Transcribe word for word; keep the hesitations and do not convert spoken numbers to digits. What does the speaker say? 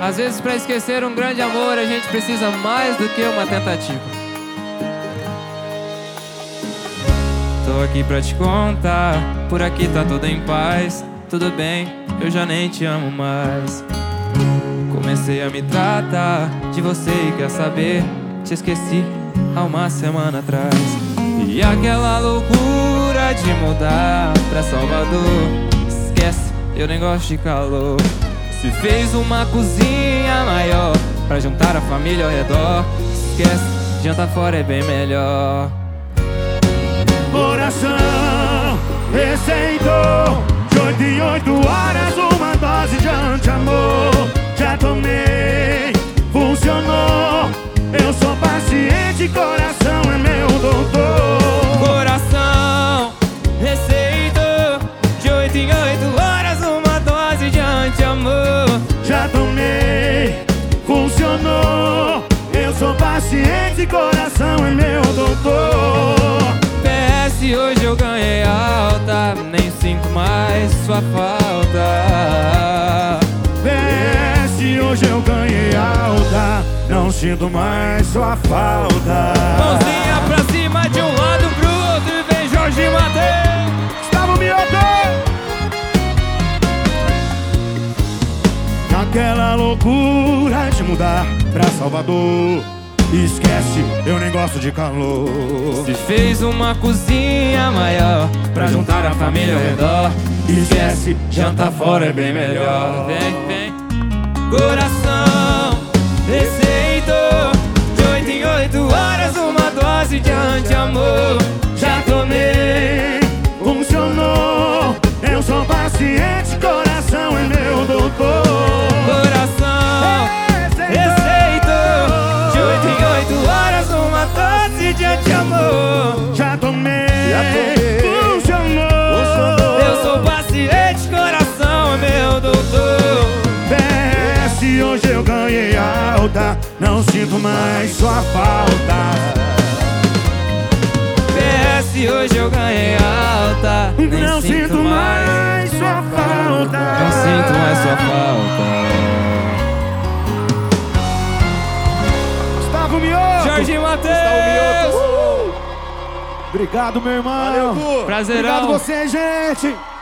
Às vezes, pra esquecer um grande amor, a gente precisa mais do que uma tentativa. Tô aqui pra te contar, por aqui tá tudo em paz. Tudo bem, eu já nem te amo mais. Comecei a me tratar de você e quer saber, te esqueci há uma semana atrás. E aquela loucura de mudar pra Salvador, esquece, eu nem gosto de calor. Se fez uma cozinha maior pra juntar a família ao redor, esquece, janta fora é bem melhor. Coração receitou de oito em oito horas uma dose de anti-amor. Já tomei, funcionou. Eu sou paciente, coração é meu doutor. Coração receitou de oito em oito horas uma dose de anti-amor. Já tomei, funcionou. Eu sou paciente, coração é meu doutor. P S, hoje eu ganhei alta, nem sinto mais sua falta. P S, hoje eu ganhei alta, não sinto mais sua falta. Mãozinha pra cima de um lado pro outro e vem Jorge Mateus. Gustavo Mioto! Naquela loucura de mudar pra Salvador, esquece, eu nem gosto de calor. Se fez uma cozinha maior pra juntar a família ao redor, Esquece, janta fora é bem melhor. Vem, vem. Coração receitou de oito em oito horas uma dose de anti-amor. Já tomei, funcionou. Eu sou paciente, coração é meu doutor. Coração receitou de oito em oito horas uma dose de anti-amor. Já tomei, Já tomei. funcionou. Eu sou paciente, coração é meu doutor. P S, hoje eu ganhei alta, não sinto mais sua falta. P S, hoje eu ganhei alta, nem Não sinto mais sua falta. Não sinto mais sua falta. Gustavo Mioto! Jorge Mateus. Gustavo Mioto. Obrigado, meu irmão. Valeu, Gu. Prazerão. Obrigado você, gente.